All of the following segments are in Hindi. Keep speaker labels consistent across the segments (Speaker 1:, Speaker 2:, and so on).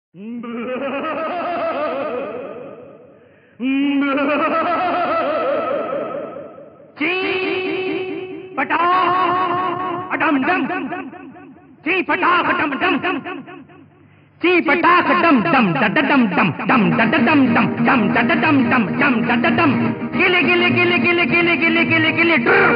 Speaker 1: ची पटा अडम डम ची पटा डम डम ची पटा डम डम डम डम डम डम डम डम डम डम डम डम डम डम डम गिले गिले गिले गिले गिले गिले गिले गिले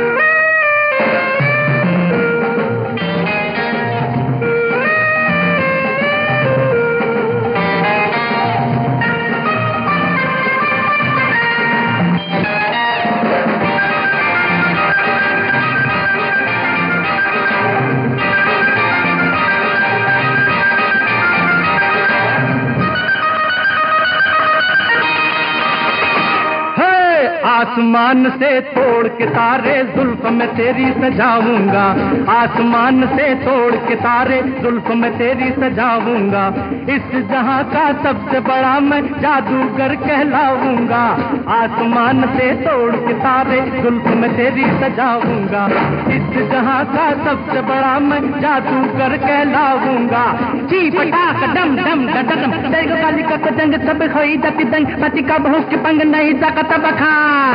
Speaker 2: आसमान से तोड़ के तारे जुल्फ में तेरी सजाऊंगा, आसमान से तोड़ के तारे जुल्फ में तेरी सजाऊंगा। इस जहां का सबसे बड़ा मैं जादूगर कहलाऊंगा, आसमान से तोड़ के तारे जुल्फ में तेरी सजाऊंगा। इस जहां का सबसे बड़ा मैं जादूगर कहलाऊंगा।
Speaker 1: ची पटाख डम डम डम दैग काली का जंग सब खोई जाती दंग पति का बहुत के पंग नहीं सकत बखान।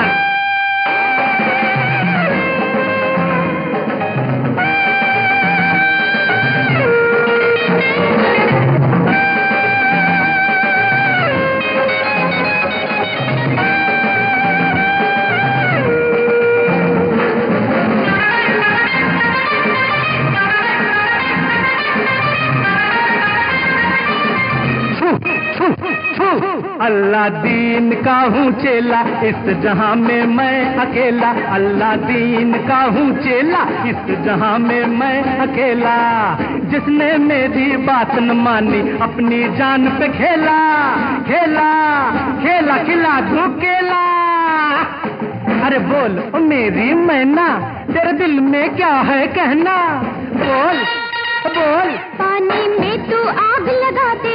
Speaker 2: अल्लाह दीन का हूँ चेला, इस जहां में मैं अकेला। अल्लाह दीन का हूँ चेला, इस जहां में मैं अकेला। जिसने मेरी बात न मानी अपनी जान पे खेला, खेला खेला खिला दूं केला। अरे बोल ओ मेरी मैना, तेरे दिल में क्या है कहना, बोल बोल।
Speaker 3: पानी में तू आग लगा दे,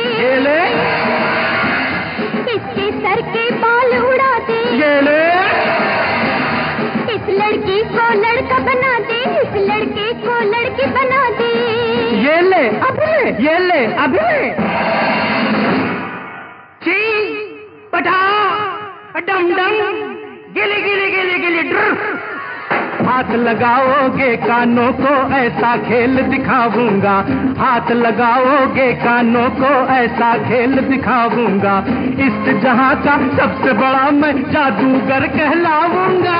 Speaker 3: इसके सर के बाल उड़ा दे,
Speaker 2: ये ले।
Speaker 3: इस लड़की को लड़का बना दे, इस लड़के को लड़की बना दे।
Speaker 2: ये ले अभी ले, ये ले अभी ले।
Speaker 1: ची पटा डम डम गिले गिले गिले गिले ड्र।
Speaker 2: हाथ लगाओगे कानों को ऐसा खेल दिखाऊंगा, हाथ लगाओगे कानों को ऐसा खेल दिखाऊंगा। इस जहां का सबसे बड़ा मैं जादूगर कहलाऊंगा।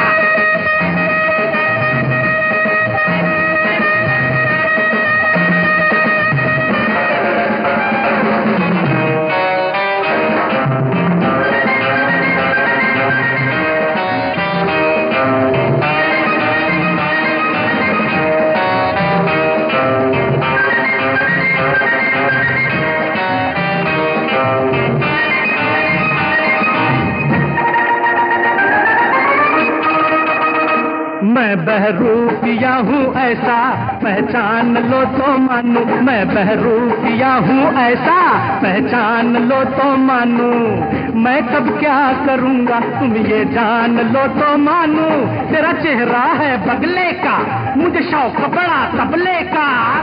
Speaker 2: मैं बहरूपिया हूँ ऐसा पहचान लो तो मानू, मैं बहरूपिया हूँ ऐसा पहचान लो तो मानू। मैं कब क्या करूँगा तुम ये जान लो तो मानू। तेरा चेहरा है बगले का, मुझे शौक बड़ा तबले का।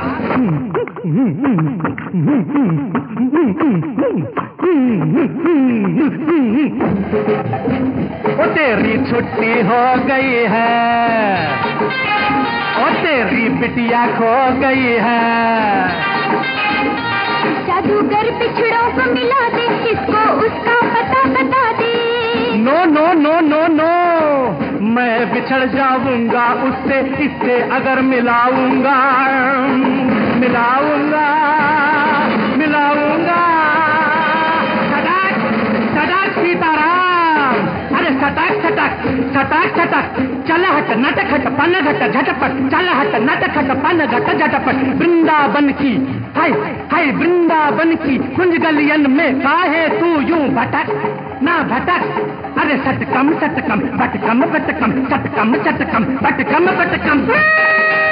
Speaker 2: ओ तेरी छुट्टी हो गई है, ओ तेरी बिटिया खो गई है।
Speaker 3: जादूगर बिछड़ों को मिला दे, इसको उसका पता बता दे।
Speaker 2: No no no no no, मैं बिछड़ जाऊंगा उससे, इससे अगर मिलाऊंगा मिलाऊंगा मिलाऊंगा।
Speaker 1: सटक सटक सीताराम, अरे सटक सटक सटक सटक चल हट नटक हट पन घट झटपट, चल हट नटक हट पन घट झटपट। वृंदावन की हाय हाय वृंदावन की कुंज गलियन में काहे तू यूं भटक ना भटक। अरे सटकम सटकम बटकम बटकम सटकम सटकम बटकम बटकम।